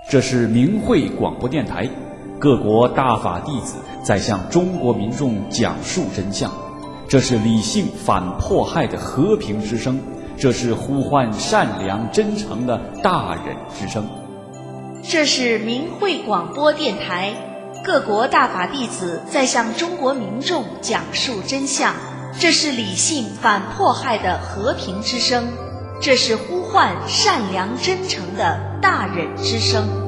这是明慧广播电台，各国大法弟子在向中国民众讲述真相。这是理性反迫害的和平之声，这是呼唤善良真诚的大忍之声。 这是明慧广播电台，各国大法弟子在向中国民众讲述真相。这是理性反迫害的和平之声，这是呼唤善良真诚的大忍之声。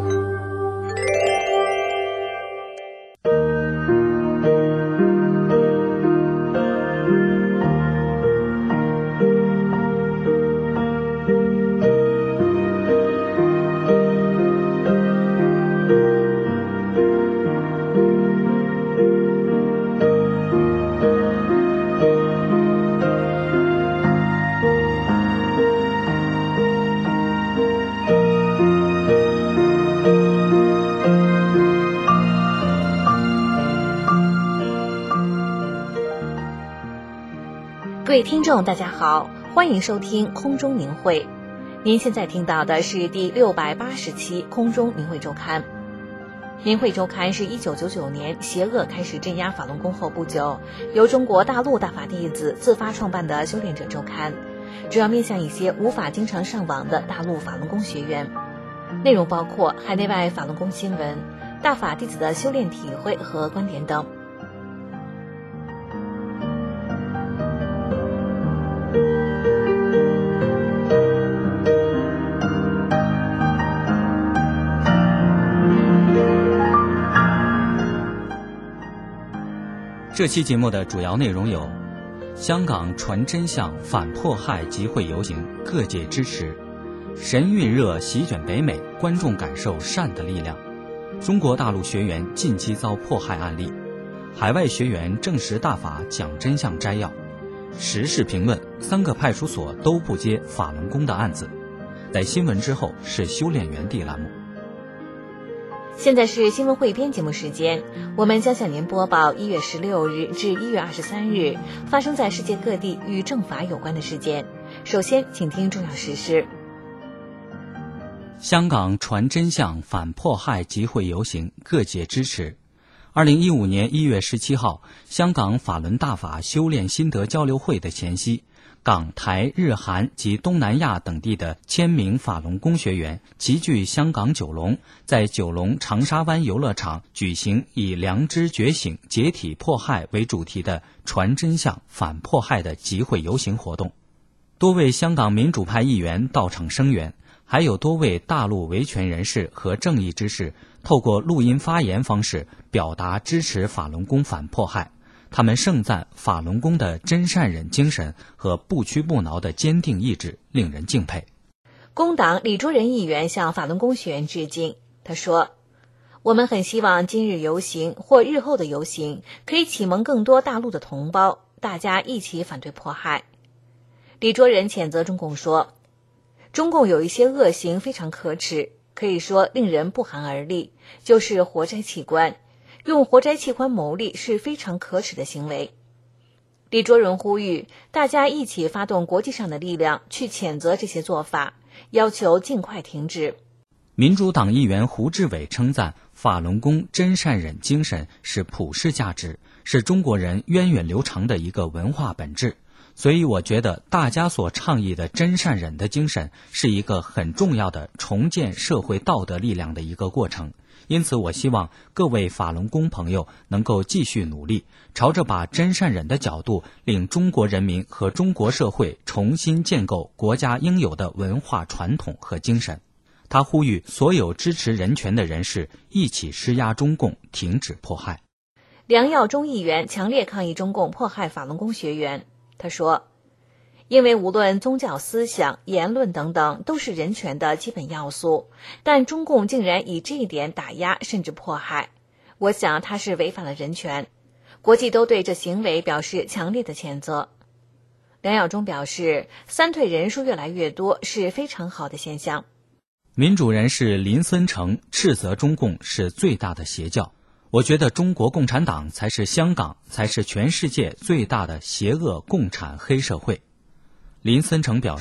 各位听众大家好，欢迎收听空中明慧。您现在听到的是第680期空中明慧周刊。明慧周刊是1999年邪恶开始镇压法轮功后不久，由中国大陆大法弟子自发创办的修炼者周刊，主要面向一些无法经常上网的大陆法轮功学员。内容包括海内外法轮功新闻、大法弟子的修炼体会和观点等。 这期节目的主要内容有：香港传真相反迫害集会游行，各界支持；神韵热席卷北美，观众感受善的力量；中国大陆学员近期遭迫害案例；海外学员证实大法讲真相摘要；时事评论，3个派出所都不接法轮功的案子。在新闻之后是修炼园地栏目。 现在是新闻汇编节目时间，我们将向您播报1月16日至1月23日发生在世界各地与正法有关的事件。首先，请听重要时事。 香港传真相反迫害集会游行，各界支持。2015年1月17号，香港法轮大法修炼心得交流会的前夕，港、台、日、韩及东南亚等地的1000名法轮功学员齐聚香港九龙，在九龙长沙湾游乐场举行以良知觉醒、解体迫害为主题的传真相反迫害的集会游行活动。多位香港民主派议员到场声援，还有多位大陆维权人士和正义之士透过录音发言方式表达支持法轮功反迫害。他们盛赞法轮功的真善忍精神和不屈不挠的坚定意志，令人敬佩。 工党李卓人议员向法轮功学员致敬，他说：我们很希望今日游行或日后的游行可以启蒙更多大陆的同胞，大家一起反对迫害。李卓人谴责中共说，中共有一些恶行非常可耻，可以说令人不寒而栗，就是活摘器官，用活摘器官牟利是非常可耻的行为。李卓人呼吁大家一起发动国际上的力量去谴责这些做法，要求尽快停止。 民主党议员胡志伟称赞法轮功真善忍精神是普世价值，是中国人源远流长的一个文化本质。所以我觉得大家所倡议的真善忍的精神是一个很重要的重建社会道德力量的一个过程。因此我希望各位法轮功朋友能够继续努力，朝着把真善忍的角度，令中国人民和中国社会重新建构国家应有的文化传统和精神。他呼吁所有支持人权的人士一起施压中共，停止迫害。 梁耀忠议员强烈抗议中共迫害法轮功学员。他说，因为无论宗教思想、言论等等都是人权的基本要素，但中共竟然以这一点打压甚至迫害，我想他是违反了人权，国际都对这行为表示强烈的谴责。梁耀忠表示，三退人数越来越多是非常好的现象。 民主人士林森成斥责中共是最大的邪教。我觉得中国共产党才是香港，才是全世界最大的邪恶共产黑社会。林森成表示，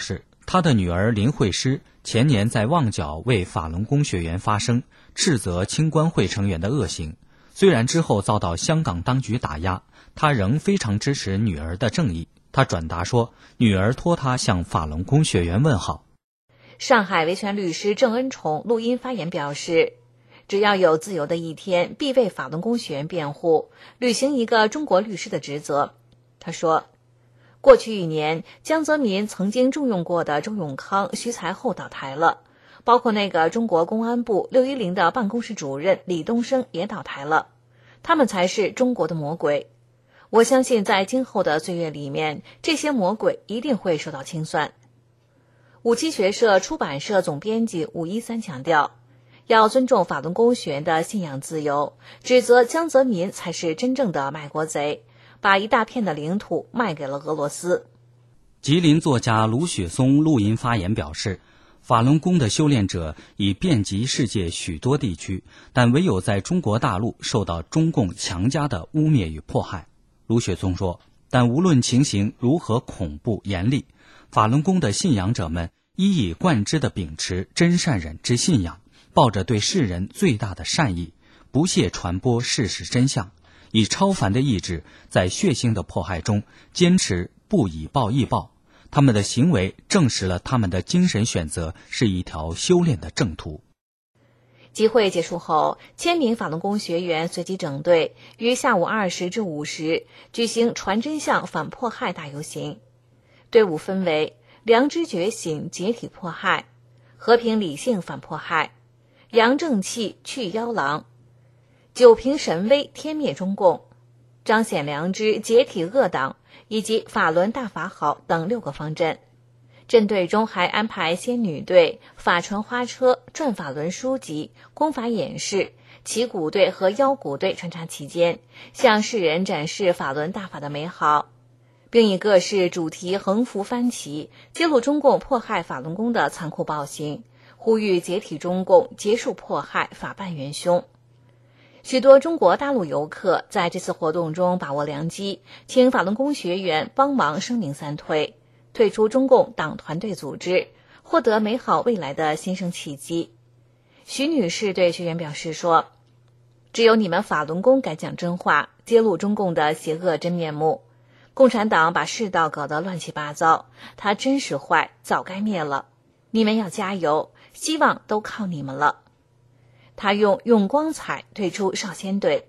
他的女儿林慧诗前年在旺角为法轮功学员发声，斥责青关会成员的恶行。虽然之后遭到香港当局打压，他仍非常支持女儿的正义。他转达说，女儿托他向法轮功学员问好。 上海维权律师郑恩宠录音发言表示，只要有自由的一天，必为法轮功学员辩护，履行一个中国律师的职责。他说，过去1年，江泽民曾经重用过的周永康、徐才厚倒台了，包括那个中国公安部610的办公室主任李东生也倒台了，他们才是中国的魔鬼。我相信在今后的岁月里面，这些魔鬼一定会受到清算。五七学社出版社总编辑武一三强调，要尊重法轮功学员的信仰自由，指责江泽民才是真正的卖国贼，把一大片的领土卖给了俄罗斯。 吉林作家卢雪松录音发言表示，法轮功的修炼者已遍及世界许多地区，但唯有在中国大陆受到中共强加的污蔑与迫害。卢雪松说，但无论情形如何恐怖严厉，法轮功的信仰者们一以贯之地秉持真善忍之信仰，抱着对世人最大的善意，不懈传播事实真相，以超凡的意志在血腥的迫害中坚持不以暴易暴。他们的行为证实了他们的精神选择是一条修炼的正途。 集会结束后，1000名法轮功学员随即整队，于下午20至5时举行传真相反迫害大游行。队伍分为良知觉醒解体迫害、和平理性反迫害、扬正气去妖狼、九平神威天灭中共、彰显良知解体恶党以及法轮大法好等6个方阵。阵队中还安排仙女队、法传花车、转法轮书籍、功法演示、旗鼓队和腰鼓队穿插其间，向世人展示法轮大法的美好，并以各式主题横幅翻旗，揭露中共迫害法轮功的残酷暴行，呼吁解体中共，结束迫害，法办元凶。许多中国大陆游客在这次活动中把握良机，请法轮功学员帮忙声明3退，退出中共党团队组织，获得美好未来的新生契机。徐女士对学员表示说，只有你们法轮功敢讲真话，揭露中共的邪恶真面目。共产党把世道搞得乱七八糟，他真是坏，早该灭了。你们要加油，希望都靠你们了。他用光彩退出少先队。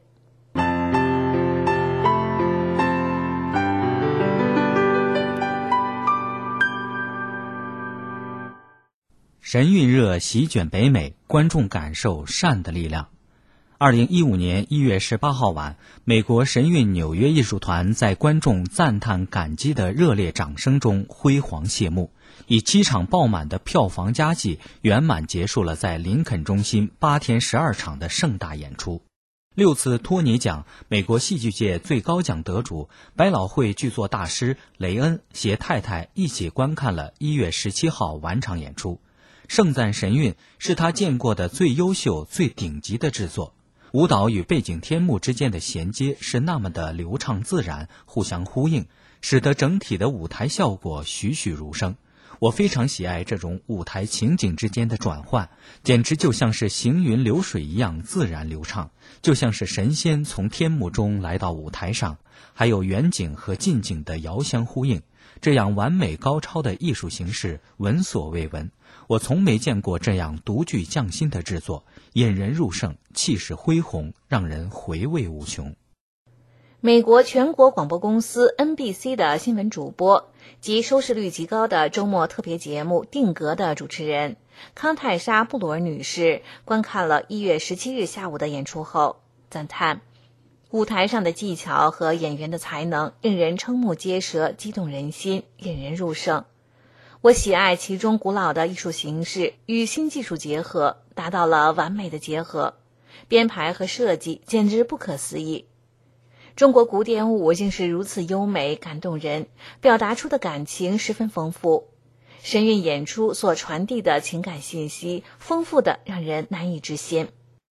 神韵热席卷北美，观众感受善的力量。2015年1月18号晚，美国神韵纽约艺术团在观众赞叹感激的热烈掌声中辉煌谢幕，以7场爆满的票房佳绩圆满结束了在林肯中心8天12场的盛大演出。6次托尼奖美国戏剧界最高奖得主百老汇剧作大师雷恩携太太一起观看了1月17号晚场演出。盛赞神韵是他见过的最优秀、最顶级的制作。舞蹈与背景天幕之间的衔接是那么的流畅自然，互相呼应，使得整体的舞台效果栩栩如生。我非常喜爱这种舞台情景之间的转换，简直就像是行云流水一样自然流畅，就像是神仙从天幕中来到舞台上，还有远景和近景的遥相呼应。这样完美高超的艺术形式闻所未闻，我从没见过这样独具匠心的制作，引人入胜，气势恢宏，让人回味无穷。 美国全国广播公司 NBC 的新闻主播及收视率极高的周末特别节目定格的主持人康泰莎·布鲁尔女士观看了1月17日下午的演出后赞叹，舞台上的技巧和演员的才能令人瞠目结舌，激动人心，引人入胜。我喜爱其中古老的艺术形式与新技术结合，达到了完美的结合，编排和设计简直不可思议。中国古典舞竟是如此优美感动人，表达出的感情十分丰富。神韵演出所传递的情感信息丰富的让人难以置信。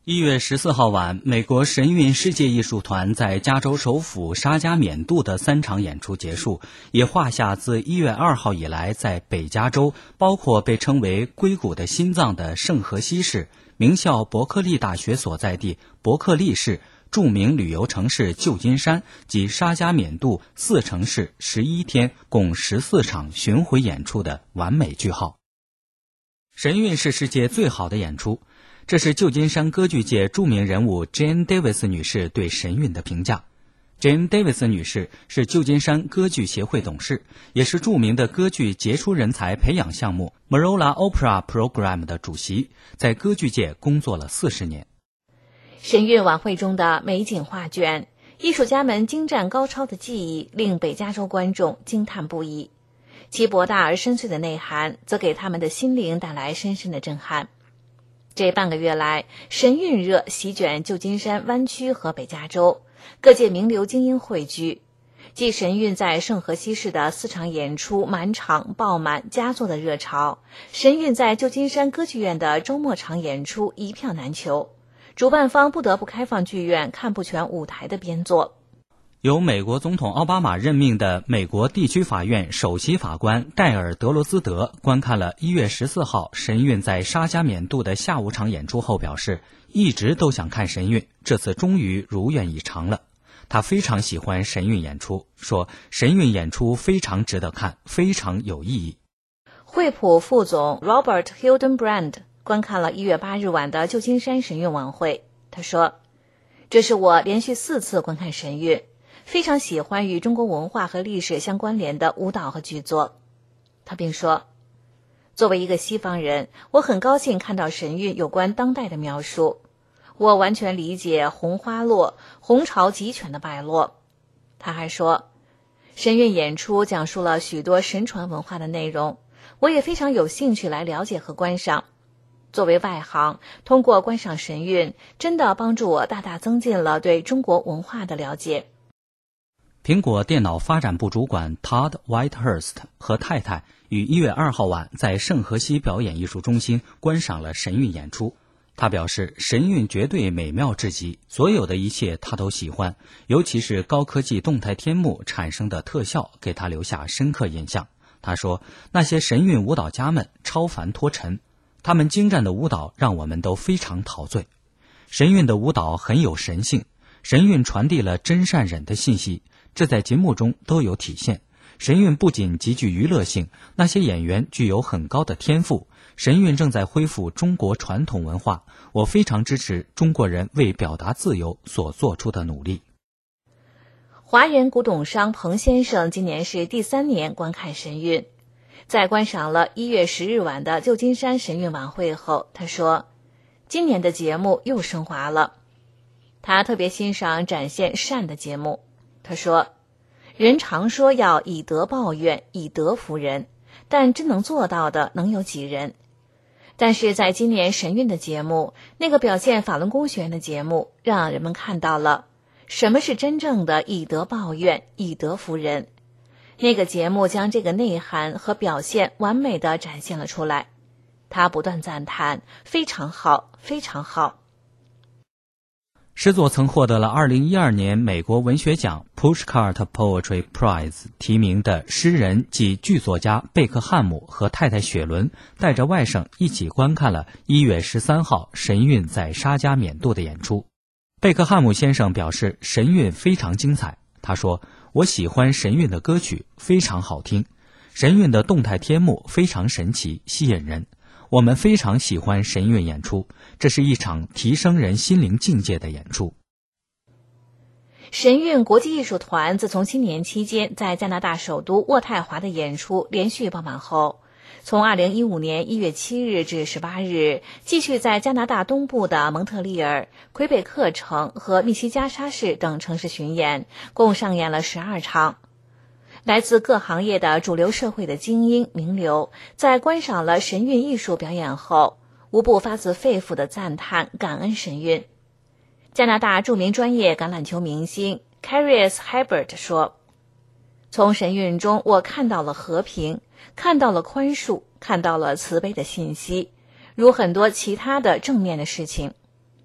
1月14号晚，美国神韵世界艺术团在加州首府沙加缅度的3场演出结束，也画下自1月2号以来在北加州，包括被称为硅谷的心脏的圣荷西市、名校伯克利大学所在地伯克利市、著名旅游城市旧金山及沙加缅度4城市11天共14场巡回演出的完美句号。神韵是世界最好的演出，这是旧金山歌剧界著名人物 Jane Davis 女士对神韵的评价。Jane Davis 女士是旧金山歌剧协会董事，也是著名的歌剧杰出人才培养项目 Marola Opera Program 的主席，在歌剧界工作了40年。 神韵晚会中的美景画卷，艺术家们精湛高超的技艺令北加州观众惊叹不已，其博大而深邃的内涵则给他们的心灵带来深深的震撼。这半个月来，神韵热席卷旧金山湾区和北加州，各界名流精英汇聚。继神韵在圣荷西市的4场演出满场爆满佳作的热潮，神韵在旧金山歌剧院的周末场演出一票难求，主办方不得不开放剧院看不全舞台的编作。 由美国总统奥巴马任命的美国地区法院首席法官盖尔·德罗兹德观看了1月14号神韵在沙加缅度的下午场演出后表示，一直都想看神韵，这次终于如愿以偿了。他非常喜欢神韵演出，说神韵演出非常值得看，非常有意义。 惠普副总 Robert Hildenbrand 观看了1月8日晚的旧金山神韵晚会，他说，这是我连续4次观看神韵，非常喜欢与中国文化和历史相关联的舞蹈和剧作。他并说，作为一个西方人，我很高兴看到神韵有关当代的描述，我完全理解红花落，红潮极全的败落。他还说，神韵演出讲述了许多神传文化的内容，我也非常有兴趣来了解和观赏。作为外行，通过观赏神韵，真的帮助我大大增进了对中国文化的了解。 苹果电脑发展部主管 Todd Whitehurst 和太太于1月2号晚在圣荷西表演艺术中心观赏了神韵演出。他表示，神韵绝对美妙至极，所有的一切他都喜欢，尤其是高科技动态天幕产生的特效给他留下深刻印象。他说，那些神韵舞蹈家们超凡脱尘，他们精湛的舞蹈让我们都非常陶醉。神韵的舞蹈很有神性，神韵传递了真善忍的信息，这在节目中都有体现。神韵不仅极具娱乐性，那些演员具有很高的天赋。神韵正在恢复中国传统文化，我非常支持中国人为表达自由所做出的努力。 华人古董商彭先生今年是第3年观看神韵，在观赏了1月10日晚的旧金山神韵晚会后，他说，今年的节目又升华了。他特别欣赏展现善的节目。他说，人常说要以德报怨，以德服人，但真能做到的能有几人？但是在今年神韵的节目，那个表现法轮功学员的节目，让人们看到了什么是真正的以德报怨，以德服人。那个节目将这个内涵和表现完美地展现了出来。他不断赞叹，非常好，非常好。 诗作曾获得了2012年美国文学奖 Pushcart Poetry Prize 提名的诗人及剧作家贝克汉姆和太太雪伦带着外甥一起观看了1月13号神韵在沙加缅度的演出。贝克汉姆先生表示，神韵非常精彩。他说，我喜欢神韵的歌曲，非常好听。神韵的动态天幕非常神奇，吸引人。我们非常喜欢神韵演出，这是一场提升人心灵境界的演出。 神韵国际艺术团自从新年期间在加拿大首都渥太华的演出连续爆满后，从2015年1月7日至18日继续在加拿大东部的蒙特利尔、魁北克城和密西加沙市等城市巡演，共上演了12场。来自各行业的主流社会的精英名流，在观赏了神韵艺术表演后，无不发自肺腑的赞叹感恩神韵。加拿大著名专业橄榄球明星 Carius Hebert 说，从神韵中我看到了和平，看到了宽恕，看到了慈悲的信息，如很多其他的正面的事情。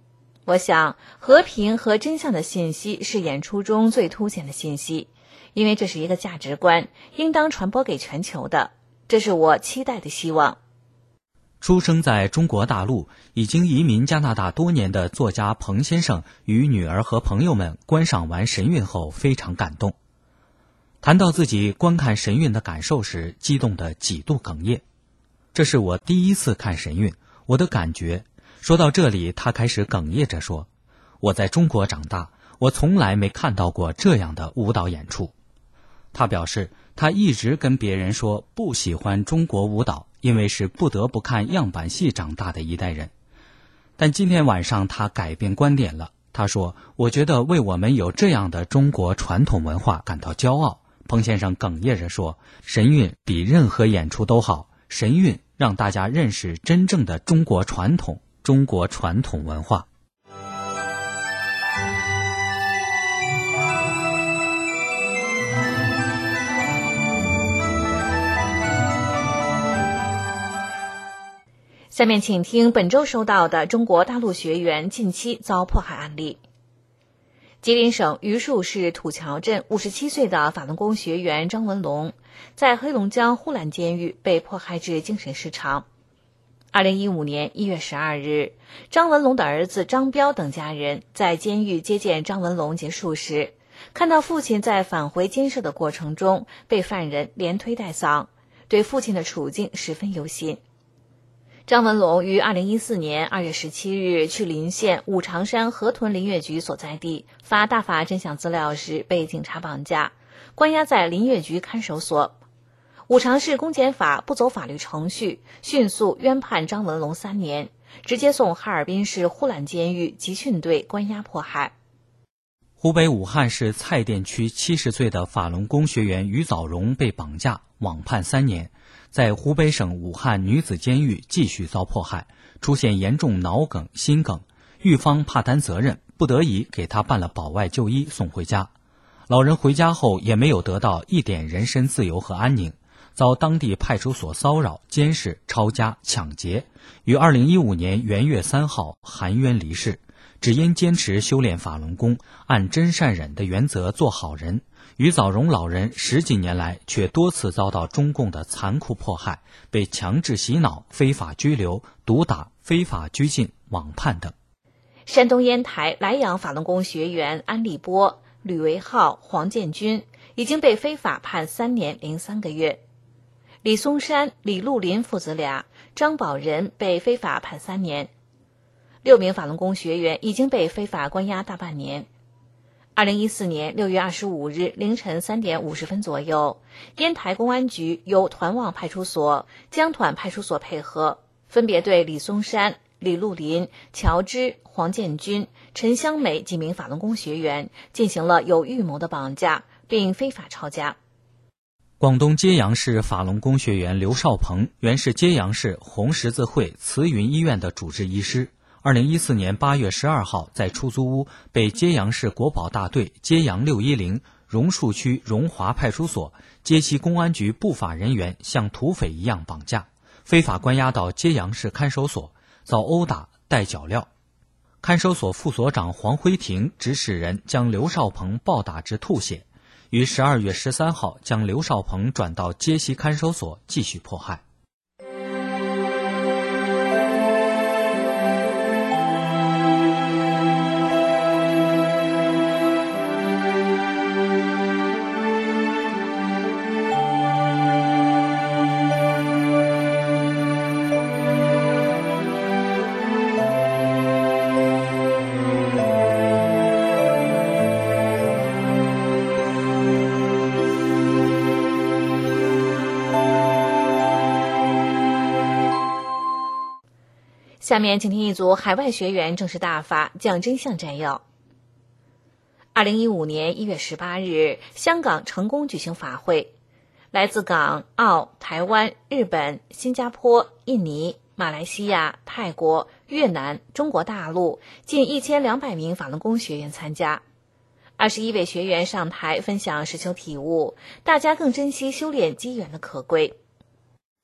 我想，和平和真相的信息是演出中最凸显的信息，因为这是一个价值观，应当传播给全球的，这是我期待的希望。 出生在中国大陆，已经移民加拿大多年的作家彭先生与女儿和朋友们观赏完神韵后非常感动。谈到自己观看神韵的感受时，激动得几度哽咽。这是我第一次看神韵，我的感觉。说到这里，他开始哽咽着说，我在中国长大，我从来没看到过这样的舞蹈演出。他表示，他一直跟别人说不喜欢中国舞蹈，因为是不得不看样板戏长大的一代人。但今天晚上他改变观点了，他说，我觉得为我们有这样的中国传统文化感到骄傲。彭先生哽咽着说，神韵比任何演出都好，神韵让大家认识真正的中国传统文化。 下面请听本周收到的中国大陆学员近期遭迫害案例。吉林省榆树市土桥镇57岁的法轮功学员张文龙，在黑龙江呼兰监狱被迫害致精神失常。2015年1月12日，张文龙的儿子张彪等家人在监狱接见张文龙结束时，看到父亲在返回监舍的过程中被犯人连推带搡，对父亲的处境十分忧心。张文龙于2014年2月17日去临县五常山河屯林业局所在地发大法真相资料时被警察绑架，关押在林业局看守所。五常市公检法不走法律程序，迅速冤判张文龙3年，直接送哈尔滨市呼兰监狱集训队关押迫害。 湖北武汉市蔡甸区70岁的法轮功学员于早荣被绑架，网判3年，在湖北省武汉女子监狱继续遭迫害，出现严重脑梗、心梗，狱方怕担责任，不得已给他办了保外就医送回家。老人回家后也没有得到一点人身自由和安宁，遭当地派出所骚扰、监视、抄家、抢劫，于2015年元月3号含冤离世。只因坚持修炼法轮功，按真善忍的原则做好人，于早荣老人10几年来却多次遭到中共的残酷迫害，被强制洗脑、非法拘留、毒打、非法拘禁、网判等。 山东烟台莱阳法轮功学员安立波、吕维浩、黄建军已经被非法判3年零3个月。李松山、李路林父子俩、张宝仁被非法判3年。6名法轮功学员已经被非法关押大半年。2014年6月25日凌晨3点50分左右，烟台公安局由团望派出所、江团派出所配合，分别对李松山、李路林、乔芝、黄建军、陈香美几名法轮功学员进行了有预谋的绑架，并非法抄家。 广东揭阳市法轮功学员刘少鹏原是揭阳市红十字会慈云医院的主治医师。2014年8月12号在出租屋被揭阳市国保大队揭阳610榕树区荣华派出所揭西公安局不法人员像土匪一样绑架，非法关押到揭阳市看守所，遭殴打、戴脚镣。看守所副所长黄辉庭指使人将刘少鹏暴打至吐血，于12月13号将刘少鹏转到揭西看守所继续迫害。 下面请听一组海外学员正式大法讲真相摘要。2015年1月18日，香港成功举行法会，来自港、澳、台湾、日本、新加坡、印尼、马来西亚、泰国、越南、中国大陆近1200名法轮功学员参加。21位学员上台分享实修体悟，大家更珍惜修炼机缘的可贵。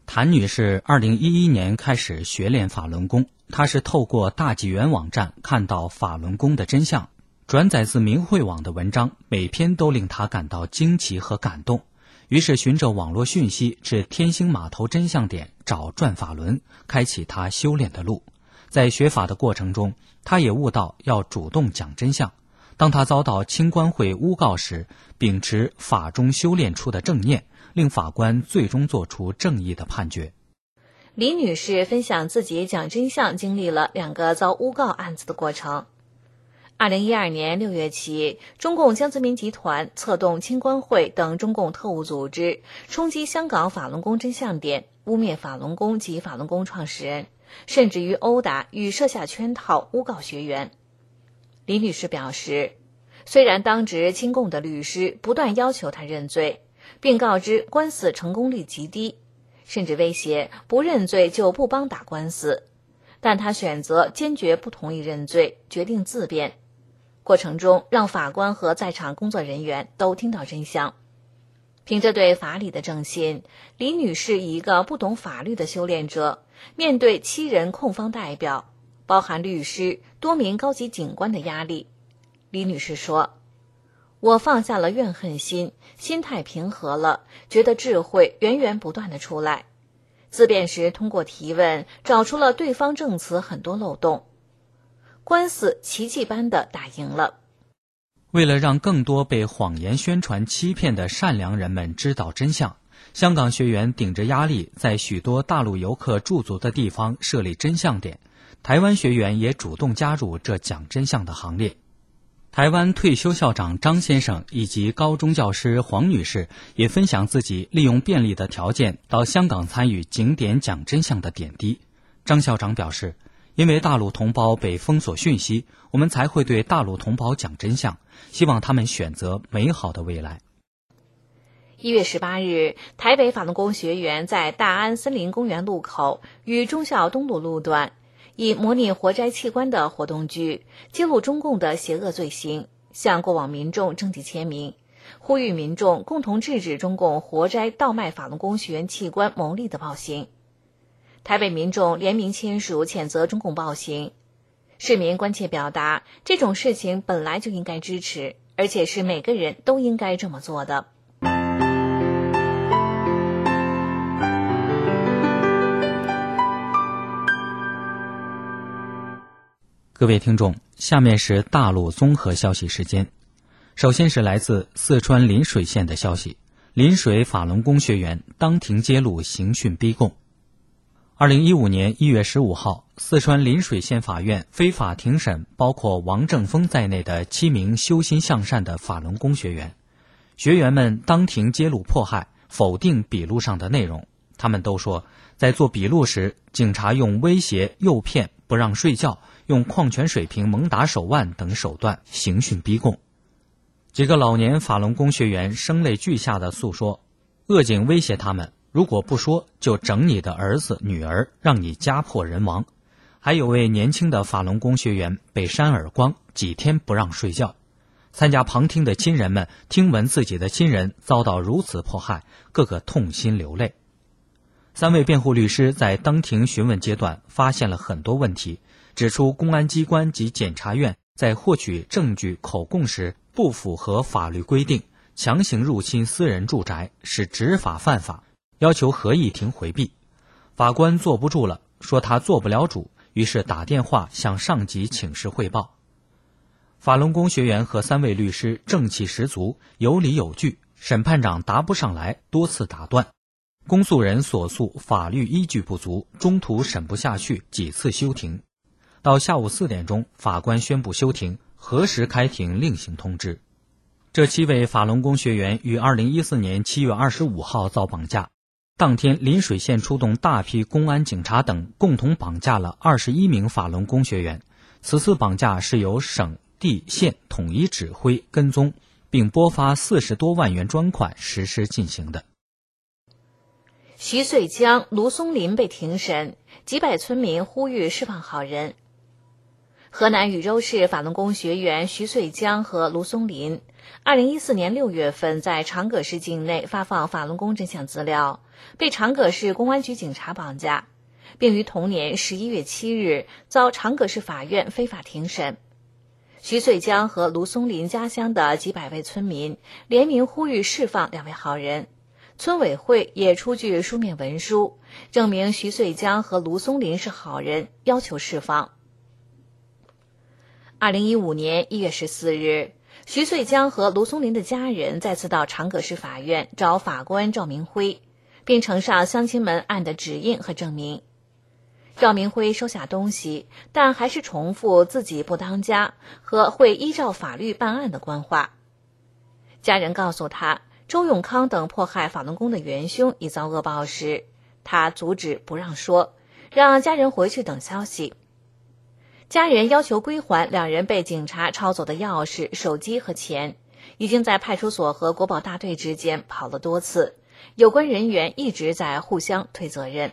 谭女士2011年开始学练法轮功，她是透过大纪元网站看到法轮功的真相，转载自明慧网的文章，每篇都令她感到惊奇和感动。于是循着网络讯息至天星码头真相点找转法轮，开启她修炼的路。在学法的过程中，她也悟到要主动讲真相。当她遭到清官会诬告时，秉持法中修炼出的正念，令法官最终做出正义的判决。 李女士分享自己讲真相经历了2个遭诬告案子的过程。2012年6月起，中共江泽民集团策动清官会等中共特务组织冲击香港法轮功真相点，污蔑法轮功及法轮功创始人，甚至于殴打与设下圈套诬告学员。李女士表示，虽然当值亲共的律师不断要求她认罪，并告知官司成功率极低，甚至威胁不认罪就不帮打官司，但她选择坚决不同意认罪，决定自辩。过程中让法官和在场工作人员都听到真相。凭着对法理的正信，李女士以一个不懂法律的修炼者，面对7人控方代表，包含律师、多名高级警官的压力，李女士说，我放下了怨恨心，心态平和了，觉得智慧源源不断地出来。自辩时通过提问找出了对方证词很多漏洞，官司奇迹般的打赢了。 为了让更多被谎言宣传欺骗的善良人们知道真相，香港学员顶着压力在许多大陆游客驻足的地方设立真相点，台湾学员也主动加入这讲真相的行列。台湾退休校长张先生以及高中教师黄女士也分享自己利用便利的条件到香港参与景点讲真相的点滴。张校长表示，因为大陆同胞被封锁讯息，我们才会对大陆同胞讲真相，希望他们选择美好的未来。 1月18日，台北法轮功学员在大安森林公园路口与忠孝东路路段，以模拟活摘器官的活动剧，揭露中共的邪恶罪行，向过往民众征集签名，呼吁民众共同制止中共活摘盗卖法轮功学员器官牟利的暴行。台北民众联名签署谴责中共暴行，市民关切表达，这种事情本来就应该支持，而且是每个人都应该这么做的。 各位听众，下面是大陆综合消息时间。首先是来自四川邻水县的消息，邻水法轮功学员当庭揭露刑讯逼供。2015年1月15号，四川邻水县法院非法庭审包括王正峰在内的7名修心向善的法轮功学员。学员们当庭揭露迫害，否定笔录上的内容。他们都说，在做笔录时，警察用威胁、诱骗、不让睡觉、用矿泉水瓶猛打手腕等手段刑讯逼供。几个老年法轮功学员声泪俱下地诉说，恶警威胁他们，如果不说就整你的儿子女儿，让你家破人亡。还有位年轻的法轮功学员被扇耳光，几天不让睡觉。参加旁听的亲人们听闻自己的亲人遭到如此迫害，个个痛心流泪。3位辩护律师在当庭询问阶段发现了很多问题，指出公安机关及检察院在获取证据口供时不符合法律规定，强行入侵私人住宅，使执法犯法，要求合议庭回避。法官坐不住了，说他做不了主，于是打电话向上级请示汇报。法轮功学员和3位律师正气十足，有理有据，审判长答不上来，多次打断。公诉人所诉法律依据不足，中途审不下去，几次休庭。到下午4点钟，法官宣布休庭，何时开庭另行通知。这7位法轮功学员于2014年7月25号遭绑架，当天邻水县出动大批公安警察等，共同绑架了21名法轮功学员。此次绑架是由省、地、县统一指挥跟踪，并拨发40多万元专款实施进行的。 徐穗江、卢松林被庭审，几百村民呼吁释放好人。 河南禹州市法轮功学员徐穗江和卢松林2014年6月份在长葛市境内发放法轮功真相资料，被长葛市公安局警察绑架，并于同年11月7日遭长葛市法院非法庭审。徐穗江和卢松林家乡的几百位村民联名呼吁释放两位好人，村委会也出具书面文书，证明徐穗江和卢松林是好人，要求释放。2015年1月14日，徐穗江和卢松林的家人再次到长葛市法院找法官赵明辉，并呈上乡亲们案的指印和证明。赵明辉收下东西，但还是重复自己不当家和会依照法律办案的官话。家人告诉他，周永康等迫害法轮功的元凶已遭恶报时，他阻止不让说，让家人回去等消息。家人要求归还两人被警察抄走的钥匙、手机和钱，已经在派出所和国保大队之间跑了多次，有关人员一直在互相推责任。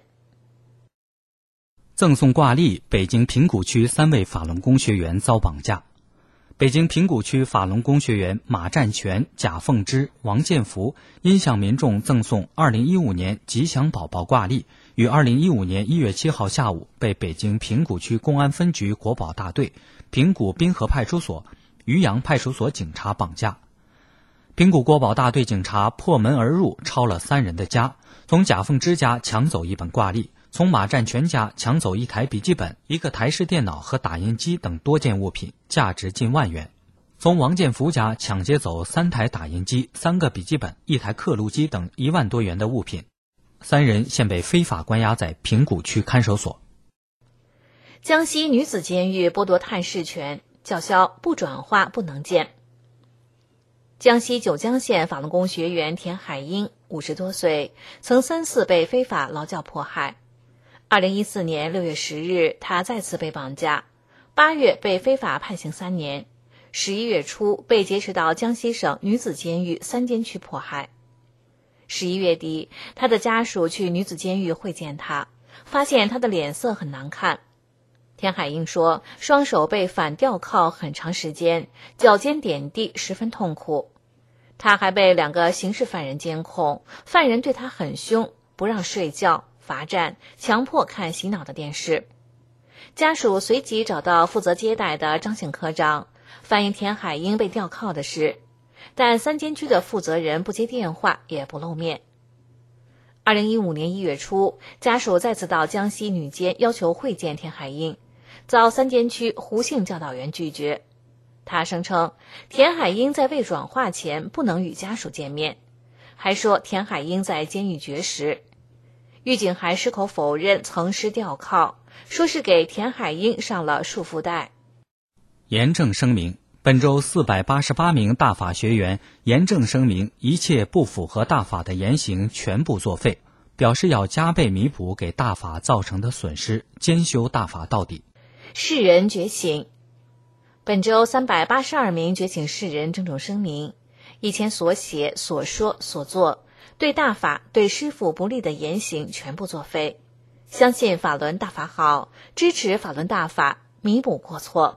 赠送挂历，北京平谷区3位法轮功学员遭绑架。北京平谷区法轮功学员马占全、贾凤芝、王建福因向民众赠送2015年吉祥宝宝挂历，于2015年1月7号下午被北京平谷区公安分局国保大队、平谷滨河派出所、渔阳派出所警察绑架。平谷国保大队警察破门而入，抄了3人的家，从贾凤芝家抢走1本挂历，从马占全家抢走1台笔记本、1个台式电脑和打印机等多件物品，价值近万元。从王建福家抢劫走3台打印机、3个笔记本、1台刻录机等1万多元的物品。3人现被非法关押在平谷区看守所。 江西女子监狱剥夺探视权，叫嚣不转化不能见。江西九江县法轮功学员田海英50多岁，曾3次被非法劳教迫害。2014年6月10日，他再次被绑架，8月被非法判刑3年，11月初被劫持到江西省女子监狱3监区迫害。11月底，他的家属去女子监狱会见他，发现他的脸色很难看。田海英说，双手被反吊铐很长时间，脚尖点地，十分痛苦。他还被2个刑事犯人监控，犯人对他很凶，不让睡觉，罚站，强迫看洗脑的电视。家属随即找到负责接待的张姓科长，反映田海英被吊铐的事，但3监区的负责人不接电话，也不露面。2015年1月初，家属再次到江西女监要求会见田海英，遭3监区胡姓教导员拒绝。他声称田海英在未转化前不能与家属见面，还说田海英在监狱绝食。狱警还矢口否认曾施吊铐，说是给田海英上了束缚带。 严正声明，本周488名大法学员严正声明，一切不符合大法的言行全部作废，表示要加倍弥补给大法造成的损失，兼修大法到底。 世人觉醒。本周382名觉醒世人郑重声明，以前所写、所说、所做，对大法、对师父不利的言行全部作废，相信法轮大法好，支持法轮大法，弥补过错。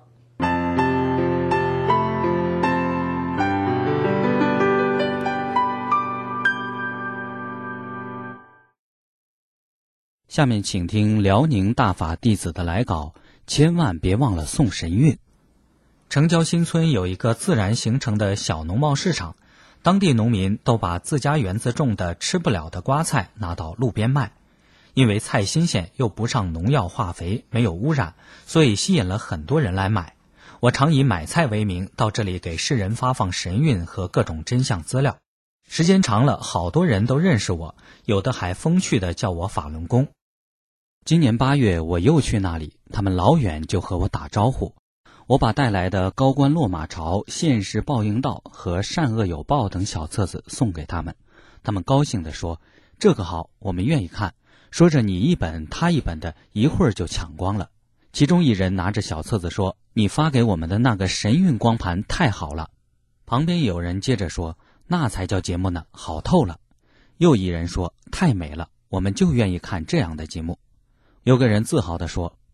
下面请听辽宁大法弟子的来稿，千万别忘了送神韵。城郊新村有一个自然形成的小农贸市场，当地农民都把自家园子种的吃不了的瓜菜拿到路边卖，因为菜新鲜又不上农药化肥，没有污染，所以吸引了很多人来买。我常以买菜为名到这里给世人发放神韵和各种真相资料，时间长了，好多人都认识我，有的还风趣地叫我法轮功。今年8月我又去那里，他们老远就和我打招呼。我把带来的高官落马朝、现世报应道和善恶有报等小册子送给他们，他们高兴地说，这个好，我们愿意看。说着你一本他一本的，一会儿就抢光了。其中一人拿着小册子说，你发给我们的那个神韵光盘太好了。旁边有人接着说，那才叫节目呢，好透了。又一人说，太美了，我们就愿意看这样的节目。有个人自豪地说，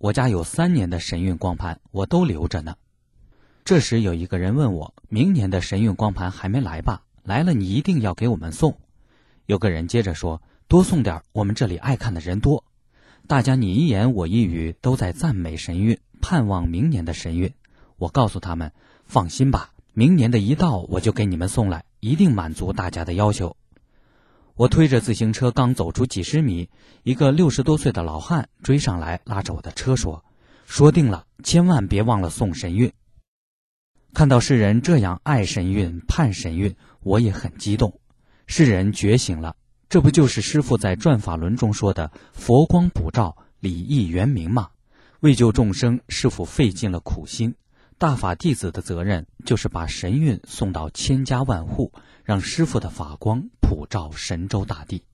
我家有3年的神韵光盘，我都留着呢。这时有一个人问我，明年的神韵光盘还没来吧？来了你一定要给我们送。有个人接着说，多送点，我们这里爱看的人多。大家你一言我一语，都在赞美神韵，盼望明年的神韵。我告诉他们，放心吧，明年的一到我就给你们送来，一定满足大家的要求。我推着自行车刚走出几十米，一个60多岁的老汉追上来，拉着我的车说定了，千万别忘了送神韵。看到世人这样爱神韵盼神韵，我也很激动。世人觉醒了，这不就是师父在转法轮中说的佛光普照，礼义圆明吗？为救众生，师父费尽了苦心，大法弟子的责任就是把神韵送到千家万户，让师父的法光普照神州大地。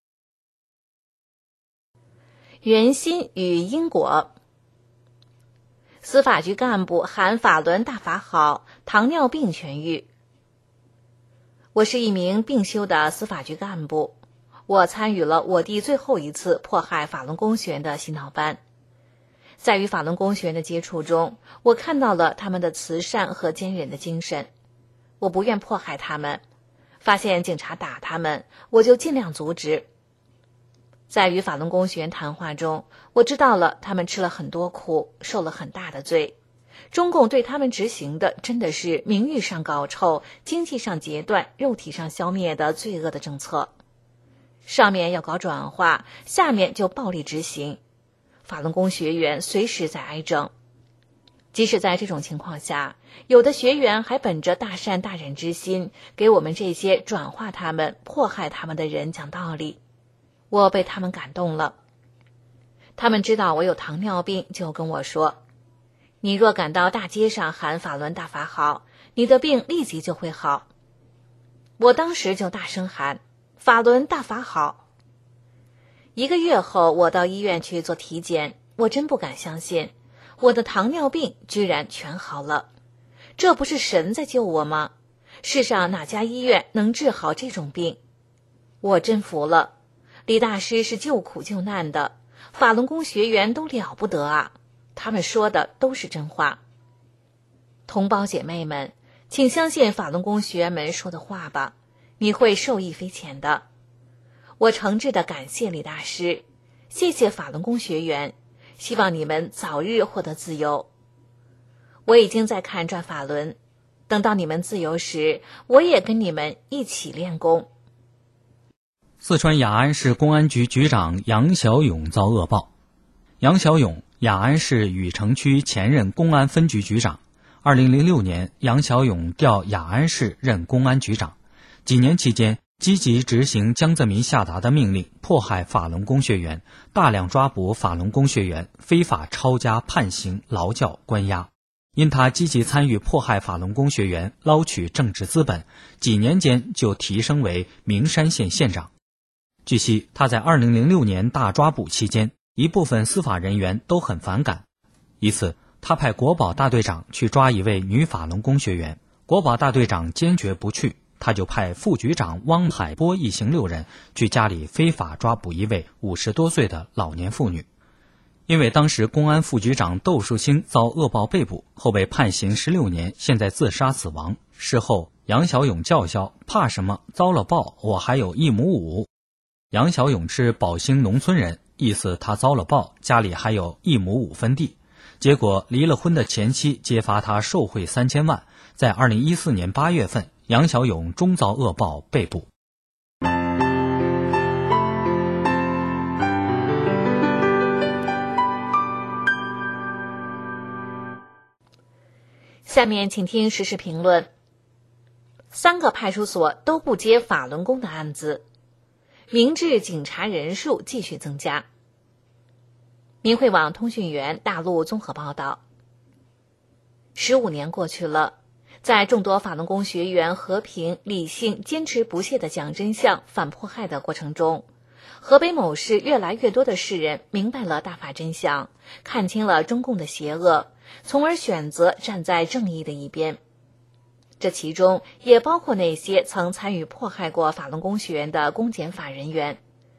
原心与因果。司法局干部喊法轮大法好，糖尿病痊愈。我是一名病休的司法局干部，我参与了我弟最后一次迫害法轮功学员的洗脑班。在与法轮功学员的接触中，我看到了他们的慈善和坚韧的精神。我不愿迫害他们，发现警察打他们，我就尽量阻止。在与法轮功学员谈话中，我知道了他们吃了很多苦，受了很大的罪。中共对他们执行的真的是名誉上搞臭，经济上截断，肉体上消灭的罪恶的政策。上面要搞转化，下面就暴力执行。法轮功学员随时在挨整。即使在这种情况下，有的学员还本着大善大忍之心，给我们这些转化他们、迫害他们的人讲道理。我被他们感动了。他们知道我有糖尿病，就跟我说，你若敢到大街上喊法轮大法好，你的病立即就会好。我当时就大声喊，法轮大法好。1个月后，我到医院去做体检，我真不敢相信，我的糖尿病居然全好了。这不是神在救我吗？世上哪家医院能治好这种病？我真服了。李大师是救苦救难的，法轮功学员都了不得啊，他们说的都是真话。同胞姐妹们，请相信法轮功学员们说的话吧，你会受益匪浅的。我诚挚地感谢李大师，谢谢法轮功学员，希望你们早日获得自由。我已经在看转法轮，等到你们自由时，我也跟你们一起练功。 四川雅安市公安局局长杨小勇遭恶报。杨小勇，雅安市禹城区前任公安分局局长。2006年，杨小勇调雅安市任公安局长，几年期间积极执行江泽民下达的命令，迫害法轮功学员，大量抓捕法轮功学员，非法抄家判刑、劳教、关押。因他积极参与迫害法轮功学员，捞取政治资本，几年间就提升为名山县县长。据悉，他在2006年大抓捕期间，一部分司法人员都很反感。一次，他派国保大队长去抓一位女法轮功学员，国保大队长坚决不去，他就派副局长汪海波一行6人去家里非法抓捕一位50多岁的老年妇女。因为当时公安副局长窦树清遭恶报被捕，后被判刑16年，现在自杀死亡。事后，杨小勇叫嚣，怕什么？遭了报，我还有1亩5。杨小勇是宝兴农村人，意思他遭了报，家里还有1亩5分地。结果离了婚的前妻揭发他受贿3000万，在2014年8月份，杨小勇终遭恶报被捕。 下面请听时事评论。3个派出所都不接法轮功的案子，明治警察人数继续增加。明慧网通讯员大陆综合报道。15年过去了，在众多法轮功学员和平、理性、坚持不懈的讲真相、反迫害的过程中，河北某市越来越多的世人明白了大法真相，看清了中共的邪恶，从而选择站在正义的一边。这其中也包括那些曾参与迫害过法轮功学员的公检法人员。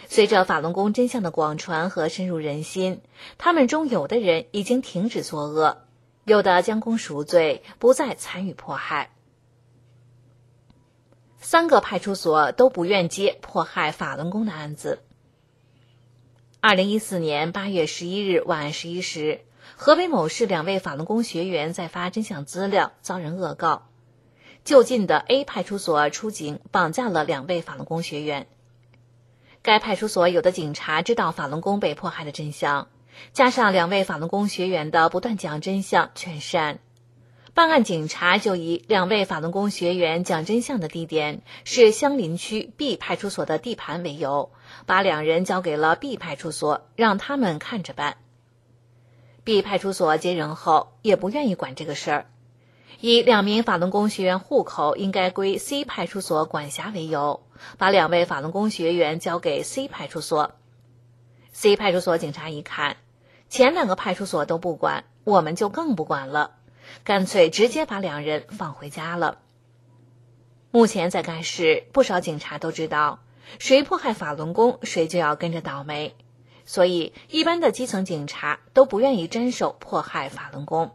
随着法轮功真相的广传和深入人心，他们中有的人已经停止作恶，有的将功赎罪，不再参与迫害。3个派出所都不愿接迫害法轮功的案子。2014年8月11日晚11时，河北某市2位法轮功学员在发真相资料，遭人恶告。就近的 A 派出所出警绑架了2位法轮功学员。该派出所有的警察知道法轮功被迫害的真相，加上2位法轮功学员的不断讲真相劝善，办案警察就以2位法轮功学员讲真相的地点是相邻区 B 派出所的地盘为由，把2人交给了 B 派出所，让他们看着办。B 派出所接人后也不愿意管这个事儿，以2名法轮功学员户口应该归 C 派出所管辖为由，把2位法轮功学员交给 C 派出所。C 派出所警察一看，前2个派出所都不管，我们就更不管了，干脆直接把2人放回家了。目前在该市，不少警察都知道，谁迫害法轮功，谁就要跟着倒霉，所以一般的基层警察都不愿意沾手迫害法轮功。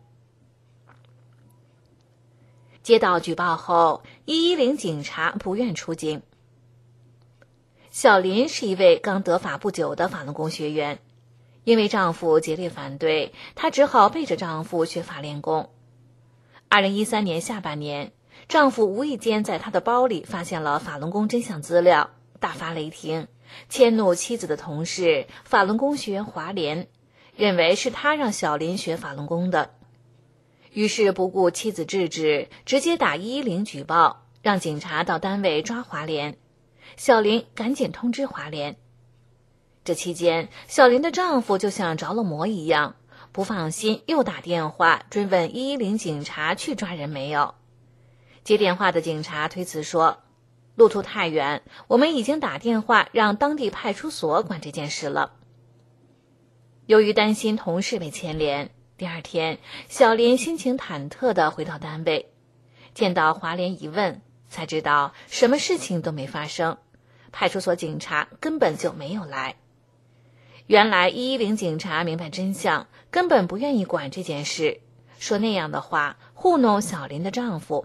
接到举报后，110警察不愿出警。小林是一位刚得法不久的法轮功学员，因为丈夫竭力反对，她只好背着丈夫学法练功。2013年下半年，丈夫无意间在她的包里发现了法轮功真相资料，大发雷霆，迁怒妻子的同事法轮功学员华莲，认为是他让小林学法轮功的。于是不顾妻子制止，直接打110举报，让警察到单位抓华莲。小林赶紧通知华莲。这期间，小林的丈夫就像着了魔一样，不放心，又打电话追问110警察去抓人没有。接电话的警察推辞说，路途太远，我们已经打电话让当地派出所管这件事了。由于担心同事被牵连，第2天，小林心情忐忑地回到单位，见到华莲一问，才知道什么事情都没发生，派出所警察根本就没有来。原来110警察明白真相，根本不愿意管这件事，说那样的话糊弄小林的丈夫。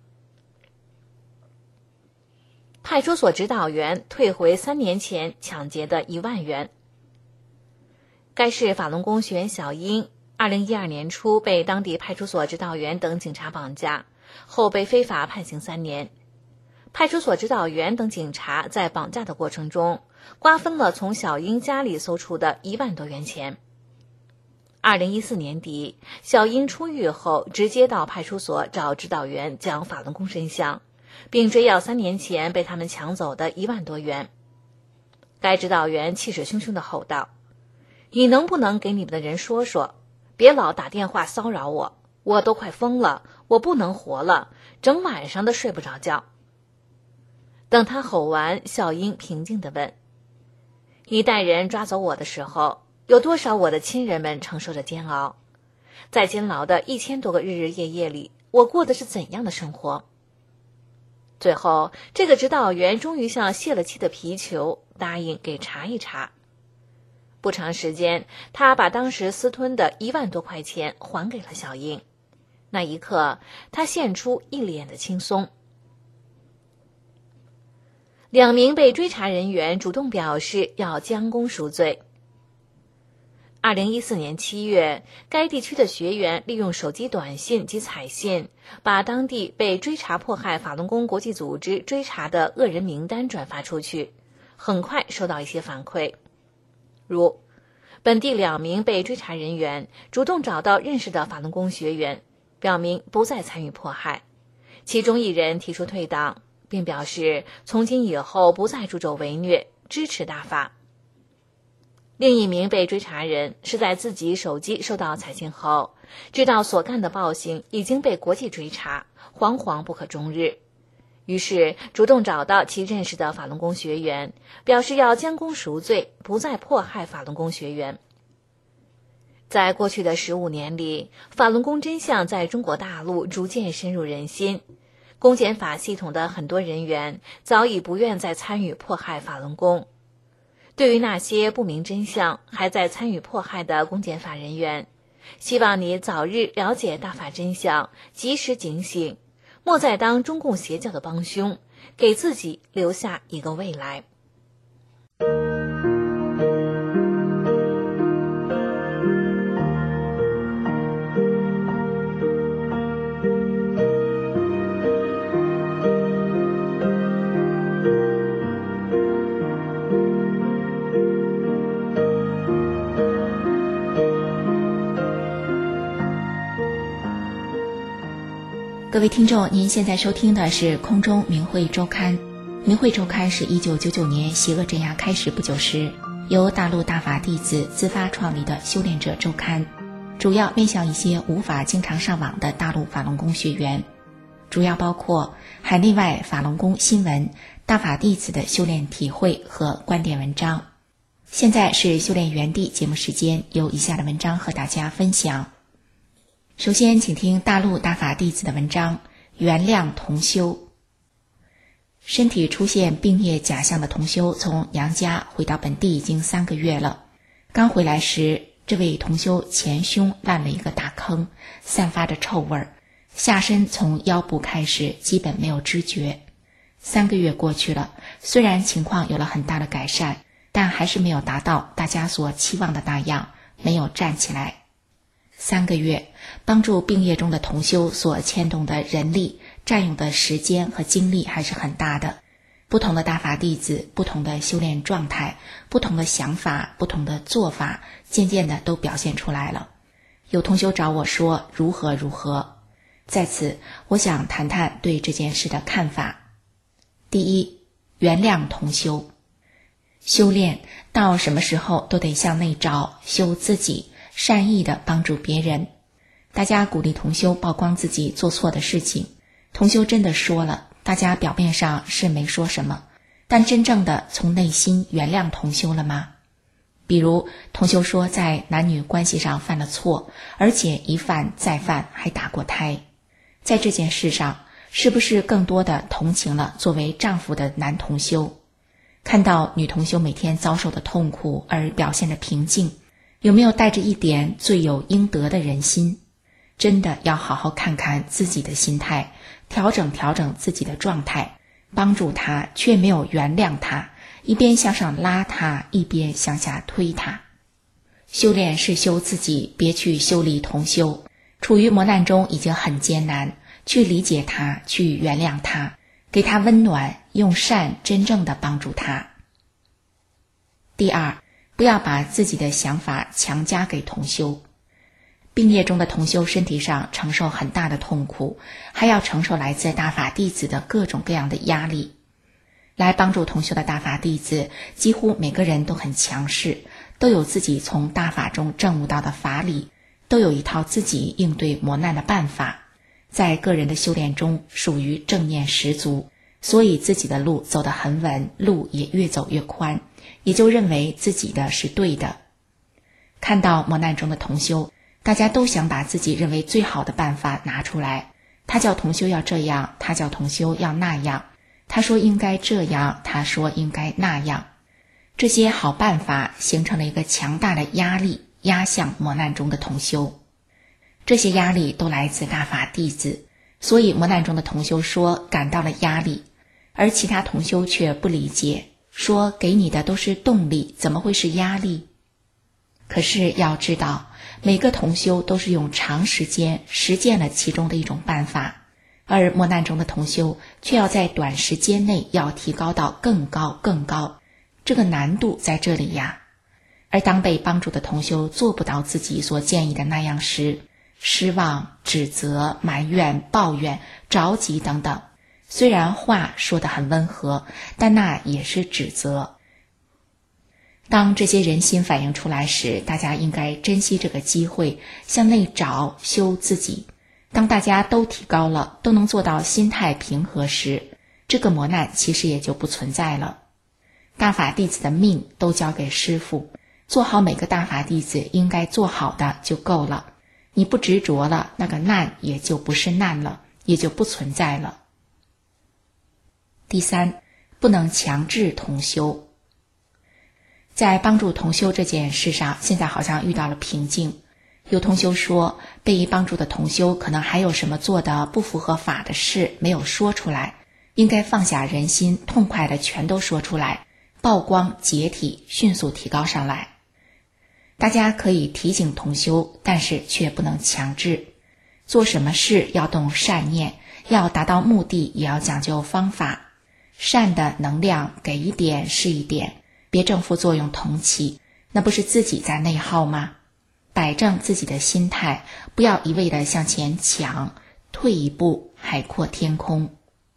派出所指导员退回3年前抢劫的1万元。该市法轮功学员小英2012年初被当地派出所指导员等警察绑架，后被非法判刑3年。派出所指导员等警察在绑架的过程中，瓜分了从小英家里搜出的1万多元钱。2014年底，小英出狱后，直接到派出所找指导员讲法轮功真相，并追要3年前被他们抢走的1万多元。该指导员气势汹汹地吼道：“你能不能给你们的人说说，别老打电话骚扰我，我都快疯了，我不能活了，整晚上的睡不着觉。”等他吼完，小英平静地问：“你带人抓走我的时候，有多少我的亲人们承受着煎熬？在监牢的1000多个日日夜夜里，我过的是怎样的生活？”最后，这个指导员终于像泄了气的皮球，答应给查一查。不长时间，他把当时私吞的1万多块钱还给了小英。那一刻，他现出一脸的轻松。2名被追查人员主动表示要将功赎罪。2014年7月，该地区的学员利用手机短信及彩信，把当地被追查迫害法轮功国际组织追查的恶人名单转发出去，很快收到一些反馈。如，本地2名被追查人员主动找到认识的法轮功学员，表明不再参与迫害，其中1人提出退党，并表示从今以后不再助纣为虐，支持大法。另1名被追查人是在自己手机收到彩信后，知道所干的暴行已经被国际追查，惶惶不可终日，于是主动找到其认识的法轮功学员，表示要将功赎罪，不再迫害法轮功学员。在过去的15年里，法轮功真相在中国大陆逐渐深入人心，公检法系统的很多人员早已不愿再参与迫害法轮功。 对于那些不明真相还在参与迫害的公检法人员，希望你早日了解大法真相，及时警醒，莫再当中共邪教的帮凶，给自己留下一个未来。 各位听众，您现在收听的是空中明慧周刊。明慧周刊是1999年邪恶镇压开始不久时，由大陆大法弟子自发创立的修炼者周刊，主要面向一些无法经常上网的大陆法轮功学员，主要包括海内外法轮功新闻、大法弟子的修炼体会和观点文章。现在是修炼园地节目时间，有以下的文章和大家分享。首先请听大陆大法弟子的文章，原谅同修。身体出现病业假象的同修从娘家回到本地已经3个月了。刚回来时，这位同修前胸烂了一个大坑，散发着臭味儿，下身从腰部开始基本没有知觉。3个月过去了，虽然情况有了很大的改善，但还是没有达到大家所期望的那样，没有站起来。3个月，帮助病业中的同修所牵动的人力、占用的时间和精力还是很大的。不同的大法弟子，不同的修炼状态，不同的想法，不同的做法，渐渐的都表现出来了。有同修找我说如何如何。在此，我想谈谈对这件事的看法。第一，原谅同修。修炼到什么时候都得向内找，修自己，善意的帮助别人。大家鼓励同修曝光自己做错的事情，同修真的说了，大家表面上是没说什么，但真正的从内心原谅同修了吗？比如同修说在男女关系上犯了错，而且一犯再犯，还打过胎。在这件事上，是不是更多的同情了作为丈夫的男同修？看到女同修每天遭受的痛苦而表现的平静，有没有带着一点罪有应得的人心？真的要好好看看自己的心态，调整自己的状态，帮助他却没有原谅他，一边向上拉他，一边向下推他。修炼是修自己，别去修理同修。处于磨难中已经很艰难，去理解他，去原谅他，给他温暖，用善真正的帮助他。第二，不要把自己的想法强加给同修。病业中的同修身体上承受很大的痛苦，还要承受来自大法弟子的各种各样的压力。来帮助同修的大法弟子几乎每个人都很强势，都有自己从大法中证悟到的法理，都有一套自己应对磨难的办法，在个人的修炼中属于正念十足，所以自己的路走得很稳，路也越走越宽，也就认为自己的是对的。看到磨难中的同修，大家都想把自己认为最好的办法拿出来，他叫同修要这样，他叫同修要那样，他说应该这样，他说应该那样。这些好办法形成了一个强大的压力，压向磨难中的同修。这些压力都来自大法弟子，所以磨难中的同修说感到了压力，而其他同修却不理解，说给你的都是动力，怎么会是压力？可是要知道，每个同修都是用长时间实践了其中的一种办法，而磨难中的同修却要在短时间内要提高到更高，这个难度在这里呀。而当被帮助的同修做不到自己所建议的那样时，失望、指责、埋怨、抱怨、着急等等，虽然话说得很温和，但那也是指责。当这些人心反映出来时，大家应该珍惜这个机会，向内找，修自己。当大家都提高了，都能做到心态平和时，这个磨难其实也就不存在了。大法弟子的命都交给师父，做好每个大法弟子应该做好的就够了。你不执着了，那个难也就不是难了，也就不存在了。第三，不能强制同修。 在帮助同修这件事上，现在好像遇到了瓶颈。有同修说，被帮助的同修可能还有什么做的不符合法的事没有说出来，应该放下人心，痛快的全都说出来，曝光解体，迅速提高上来。大家可以提醒同修，但是却不能强制。做什么事要动善念，要达到目的也要讲究方法。善的能量给一点是一点，别正副作用同起，那不是自己在内耗吗？摆正自己的心态，不要一味地向前抢，退一步海阔天空。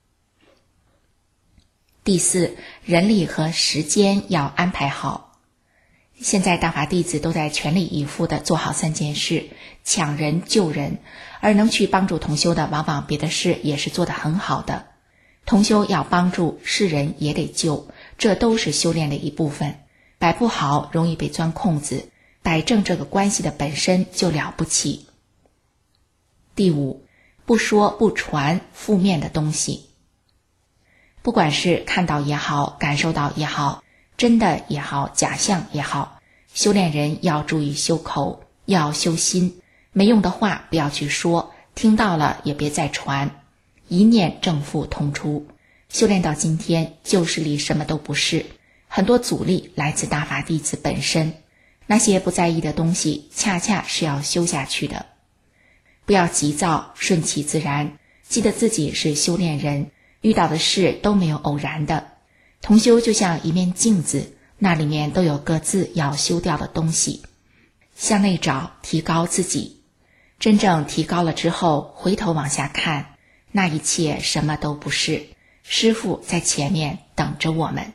第四，人力和时间要安排好。现在大法弟子都在全力以赴地做好3件事，抢人救人，而能去帮助同修的，往往别的事也是做得很好的。同修要帮助，是人也得救，这都是修炼的一部分。摆不好容易被钻空子，摆正这个关系的本身就了不起。第五，不说不传负面的东西。不管是看到也好，感受到也好，真的也好，假象也好，修炼人要注意修口，要修心，没用的话不要去说，听到了也别再传，一念正负通出。修炼到今天，旧势力什么都不是，很多阻力来自大法弟子本身，那些不在意的东西恰恰是要修下去的。不要急躁，顺其自然，记得自己是修炼人，遇到的事都没有偶然的。同修就像一面镜子，那里面都有各自要修掉的东西，向内找，提高自己。真正提高了之后，回头往下看，那一切什么都不是，师父在前面等着我们。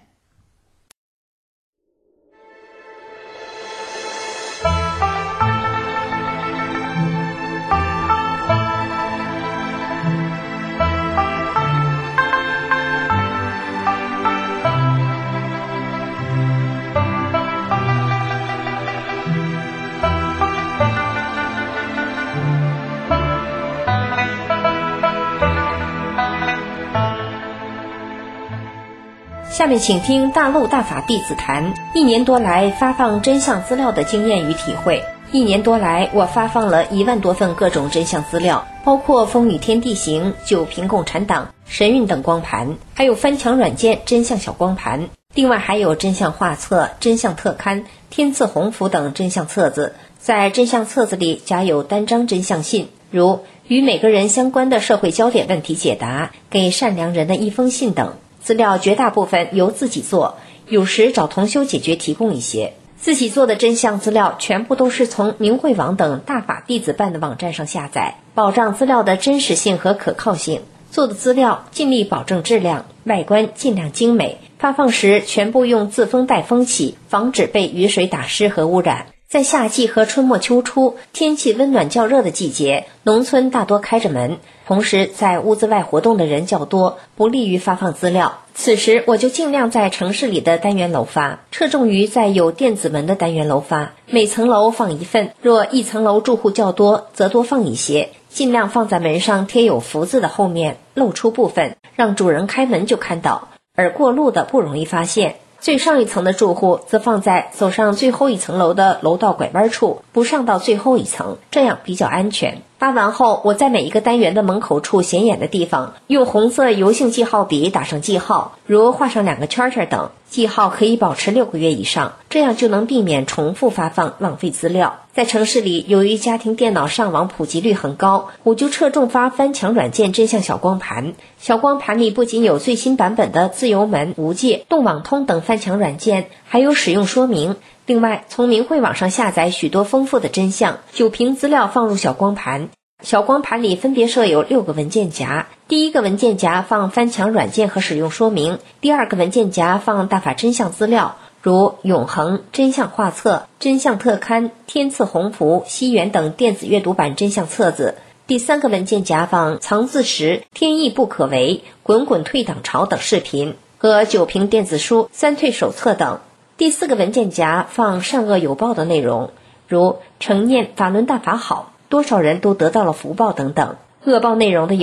下面请听大陆大法弟子谈1年多来发放真相资料的经验与体会。1年多来，我发放了1万多份各种真相资料，包括风雨天地行、九平共产党、神韵等光盘，还有翻墙软件真相小光盘，另外还有真相画册、真相特刊、天赐鸿福等真相册子。在真相册子里夹有单张真相信，如与每个人相关的社会焦点问题解答、给善良人的一封信等。资料绝大部分由自己做，有时找同修解决提供一些。自己做的真相资料全部都是从明慧网等大法弟子办的网站上下载，保障资料的真实性和可靠性。做的资料尽力保证质量，外观尽量精美，发放时全部用自封带封起，防止被雨水打湿和污染。在夏季和春末秋初天气温暖较热的季节，农村大多开着门，同时在屋子外活动的人较多，不利于发放资料。此时我就尽量在城市里的单元楼发，侧重于在有电子门的单元楼发，每层楼放1份，若一层楼住户较多，则多放一些，尽量放在门上贴有福字的后面，露出部分，让主人开门就看到，而过路的不容易发现。最上一层的住户则放在走上最后一层楼的楼道拐弯处，不上到最后一层，这样比较安全。发完后，我在每一个单元的门口处显眼的地方，用红色油性记号笔打上记号，如画上2个圈圈等，记号可以保持6个月以上，这样就能避免重复发放浪费资料。在城市里，由于家庭电脑上网普及率很高，我就侧重发翻墙软件真相小光盘。小光盘里不仅有最新版本的自由门、无界、动网通等翻墙软件，还有使用说明。另外，从明慧网上下载许多丰富的真相9屏资料放入小光盘。小光盘里分别设有6个文件夹，第一个文件夹放翻墙软件和使用说明，第二个文件夹放大法真相资料，如永恒、真相画册、真相特刊、天赐鸿福、西元等电子阅读版真相册子，第三个文件夹放藏字石、天意不可为、滚滚退党潮等视频和9屏电子书、3退手册等，第四个文件夹放善恶有报的内容，如诚念法轮大法好，多少人都得到了福报等等。恶报内容的有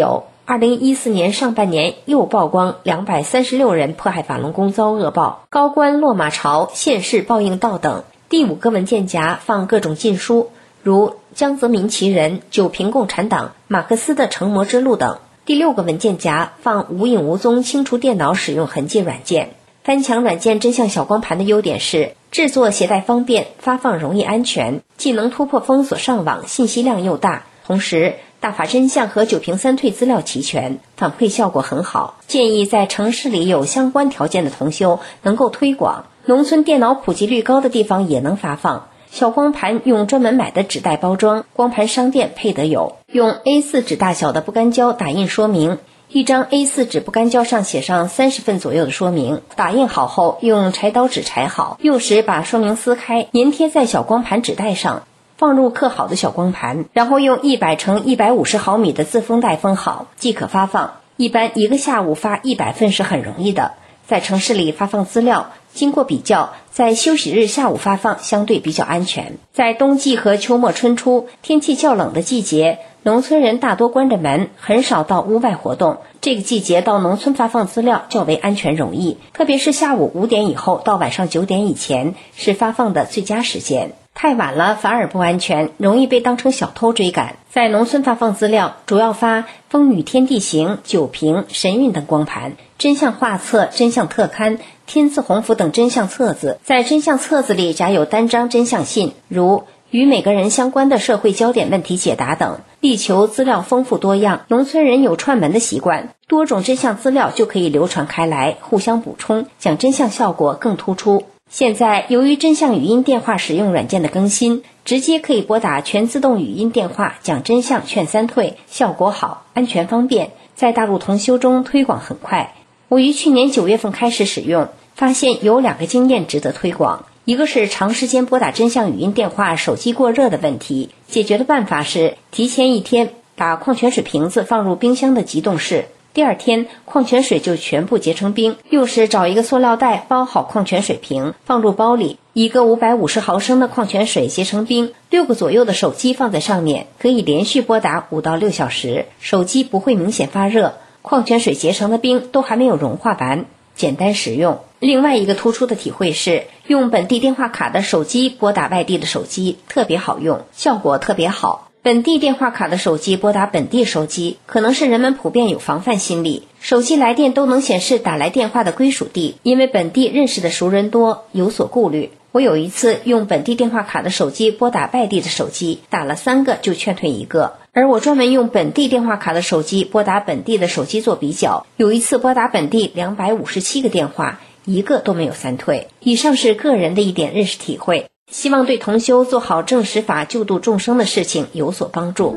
2014年上半年又曝光236人迫害法轮功遭恶报，高官落马槽、现世报应道等。第5个文件夹放各种禁书，如江泽民其人、九评共产党、马克思的成魔之路等。第6个文件夹放无影无踪清除电脑使用痕迹软件。翻墙软件真相小光盘的优点是制作携带方便，发放容易安全，既能突破封锁上网，信息量又大，同时大法真相和九评三退资料齐全，反馈效果很好。建议在城市里有相关条件的同修能够推广，农村电脑普及率高的地方也能发放。小光盘用专门买的纸袋包装，光盘商店配得有。用 A4 纸大小的不干胶打印说明，一张 A4 纸不干胶上写上30份左右的说明，打印好后用柴刀纸裁好，用时把说明撕开，粘贴在小光盘纸袋上，放入刻好的小光盘，然后用100乘150毫米的自封袋封好，即可发放。一般一个下午发100份是很容易的。在城市里发放资料，经过比较，在休息日下午发放相对比较安全。在冬季和秋末春初天气较冷的季节，农村人大多关着门，很少到屋外活动，这个季节到农村发放资料较为安全容易，特别是下午5点以后到晚上9点以前是发放的最佳时间。太晚了反而不安全，容易被当成小偷追赶。在农村发放资料，主要发风雨天地行、九评、神韵等光盘，真相画册、真相特刊、天字鸿福等真相册子。在真相册子里夹有单张真相信，如与每个人相关的社会焦点问题解答等，力求资料丰富多样。农村人有串门的习惯，多种真相资料就可以流传开来，互相补充，讲真相效果更突出。现在由于真相语音电话使用软件的更新，直接可以拨打全自动语音电话讲真相劝三退，效果好，安全方便，在大陆同修中推广很快。我于去年9月份开始使用，发现有2个经验值得推广。一个是长时间拨打真相语音电话手机过热的问题，解决的办法是提前1天把矿泉水瓶子放入冰箱的急冻室，第2天矿泉水就全部结成冰，用时找一个塑料袋包好矿泉水瓶，放入包里，一个550毫升的矿泉水结成冰，6个左右的手机放在上面，可以连续拨打5到6小时，手机不会明显发热，矿泉水结成的冰都还没有融化完，简单实用。另外一个突出的体会是，用本地电话卡的手机拨打外地的手机特别好用，效果特别好。本地电话卡的手机拨打本地手机，可能是人们普遍有防范心理，手机来电都能显示打来电话的归属地，因为本地认识的熟人多，有所顾虑。我有一次用本地电话卡的手机拨打外地的手机，打了3个就劝退1个，而我专门用本地电话卡的手机拨打本地的手机做比较，有一次拨打本地257个电话，1个都没有3退。以上是个人的一点认识体会，希望对同修做好正实法救度众生的事情有所帮助。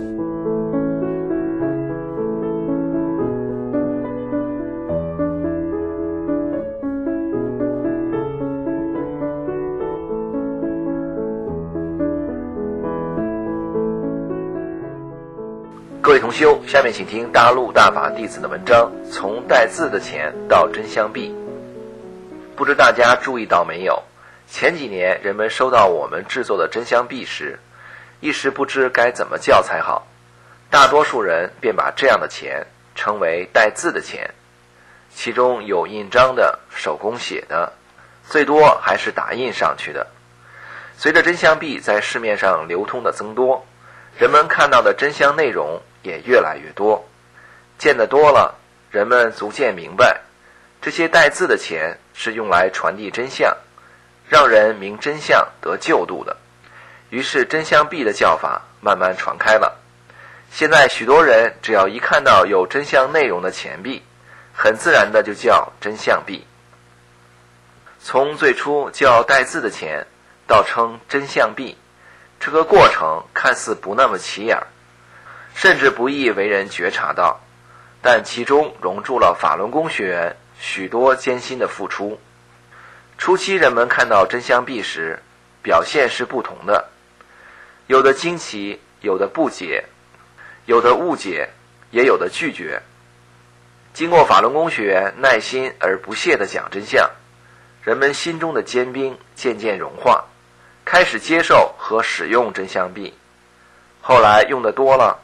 各位同修，下面请听大陆大法弟子的文章，从带字的钱到真相币。不知大家注意到没有，前几年人们收到我们制作的真相币时，一时不知该怎么叫才好，大多数人便把这样的钱称为带字的钱，其中有印章的、手工写的，最多还是打印上去的。随着真相币在市面上流通的增多，人们看到的真相内容也越来越多，见得多了，人们逐渐明白，这些带字的钱是用来传递真相，让人明真相得救度的。于是真相币的叫法慢慢传开了。现在许多人只要一看到有真相内容的钱币，很自然的就叫真相币。从最初叫带字的钱到称真相币，这个过程看似不那么起眼，甚至不易为人觉察到，但其中融入了法轮功学员许多艰辛的付出。初期人们看到真相币时，表现是不同的，有的惊奇，有的不解，有的误解，也有的拒绝。经过法轮功学员耐心而不懈地讲真相，人们心中的坚冰渐渐融化，开始接受和使用真相币。后来用得多了，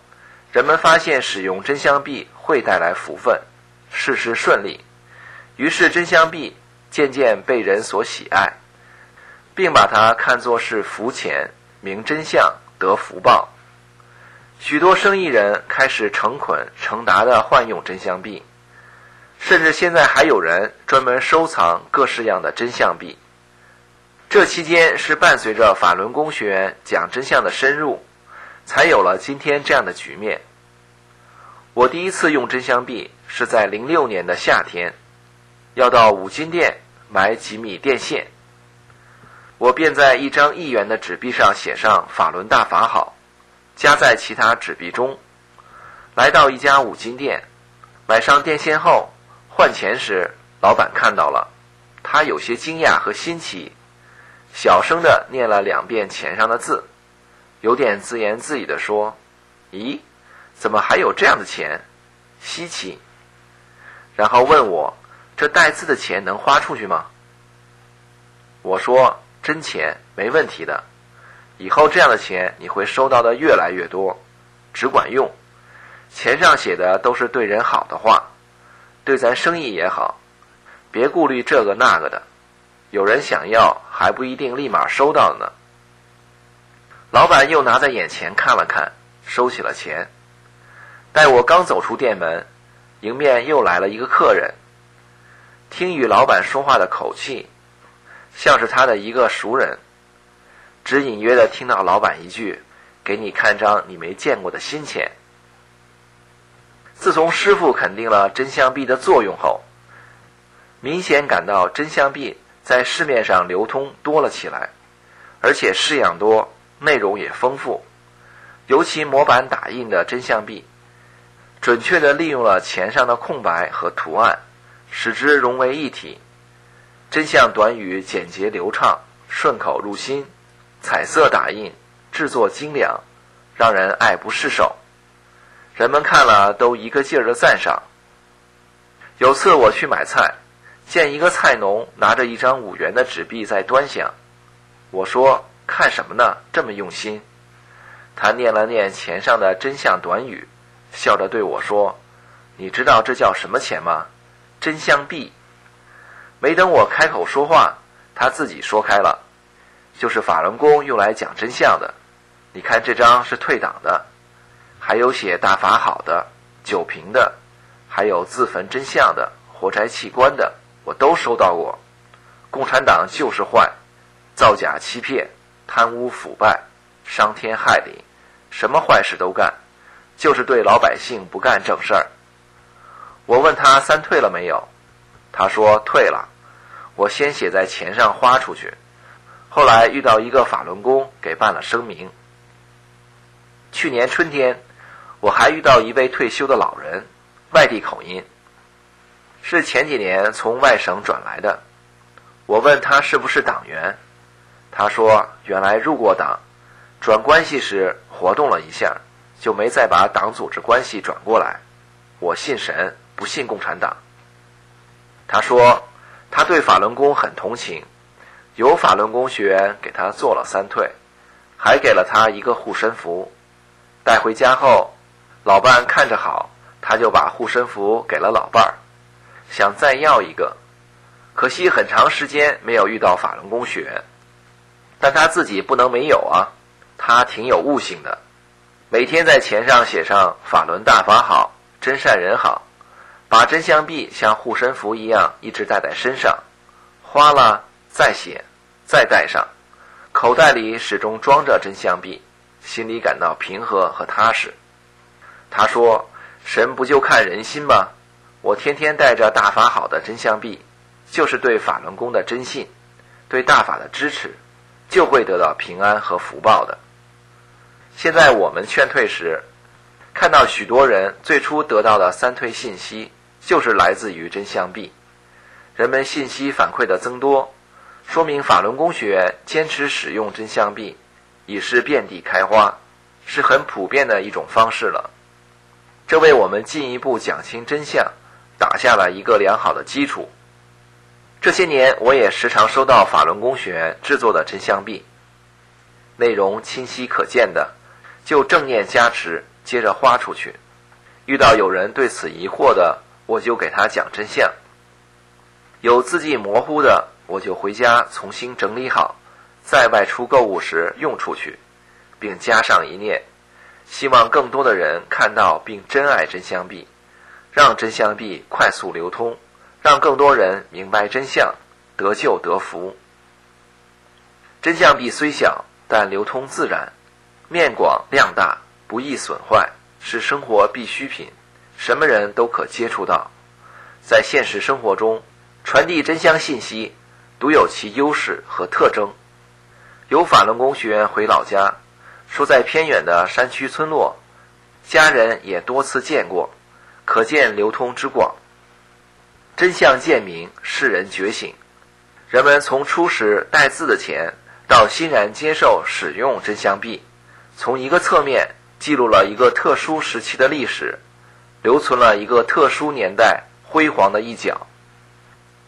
人们发现使用真香币会带来福分，事事顺利，于是真香币渐渐被人所喜爱，并把它看作是福钱、明真相、得福报。许多生意人开始成捆成沓地换用真香币，甚至现在还有人专门收藏各式样的真相币。这期间是伴随着法轮功学员讲真相的深入，才有了今天这样的局面。我第一次用真香币是在06年的夏天，要到五金店买几米电线，我便在一张1元的纸币上写上法轮大法好，夹在其他纸币中，来到一家五金店，买上电线后换钱时，老板看到了，他有些惊讶和新奇，小声地念了2遍钱上的字，有点自言自语地说：咦，怎么还有这样的钱？稀奇。然后问我，这带字的钱能花出去吗？我说，真钱没问题的，以后这样的钱你会收到的越来越多，只管用。钱上写的都是对人好的话，对咱生意也好，别顾虑这个那个的，有人想要还不一定立马收到呢。老板又拿在眼前看了看，收起了钱。待我刚走出店门，迎面又来了一个客人，听与老板说话的口气，像是他的一个熟人，只隐约地听到老板一句：给你看张你没见过的新钱。自从师父肯定了真香币的作用后，明显感到真香币在市面上流通多了起来，而且式样多，内容也丰富。尤其模板打印的真相币，准确地利用了钱上的空白和图案，使之融为一体。真相短语简洁流畅，顺口入心，彩色打印，制作精良，让人爱不释手。人们看了都一个劲儿地赞赏。有次我去买菜，见一个菜农拿着一张5元的纸币在端详，我说：看什么呢？这么用心。他念了念钱上的真相短语，笑着对我说：你知道这叫什么钱吗？真香币。没等我开口说话，他自己说开了，就是法轮功用来讲真相的。你看这张是退党的，还有写大法好的、酒瓶的，还有自焚真相的、活摘器官的，我都收到过。共产党就是坏，造假欺骗，贪污腐败，伤天害理，什么坏事都干，就是对老百姓不干正事儿。我问他3退了没有，他说退了。我先写在钱上花出去，后来遇到一个法轮功给办了声明。去年春天，我还遇到一位退休的老人，外地口音，是前几年从外省转来的。我问他是不是党员，他说原来入过党，转关系时活动了一下，就没再把党组织关系转过来。我信神，不信共产党。他说他对法轮功很同情，有法轮功学员给他做了3退，还给了他一个护身符。带回家后，老伴看着好，他就把护身符给了老伴儿，想再要一个，可惜很长时间没有遇到法轮功学员。但他自己不能没有啊，他挺有悟性的，每天在钱上写上法轮大法好，真善人好，把真相币像护身符一样一直带在身上，花了再写，再带上，口袋里始终装着真相币，心里感到平和和踏实。他说神不就看人心吗？我天天带着大法好的真相币，就是对法轮功的真信，对大法的支持，就会得到平安和福报的。现在我们劝退时，看到许多人最初得到的3退信息就是来自于真相币，人们信息反馈的增多，说明法轮功学员坚持使用真相币已是遍地开花，是很普遍的一种方式了。这为我们进一步讲清真相打下了一个良好的基础。这些年我也时常收到法轮功学员制作的真相币，内容清晰可见的，就正念加持、 接着花出去。遇到有人对此疑惑的，我就给他讲真相。有字迹模糊的，我就回家重新整理好，在外出购物时用出去，并加上一念，希望更多的人看到并珍爱真香币，让真香币快速流通，让更多人明白真相，得救得福。真相币虽小，但流通自然，面广量大，不易损坏，是生活必需品，什么人都可接触到。在现实生活中，传递真香信息独有其优势和特征。有法轮功学员回老家，说在偏远的山区村落，家人也多次见过，可见流通之广。真相渐明，世人觉醒，人们从初始带字的钱到欣然接受使用真香币，从一个侧面记录了一个特殊时期的历史，留存了一个特殊年代辉煌的一角。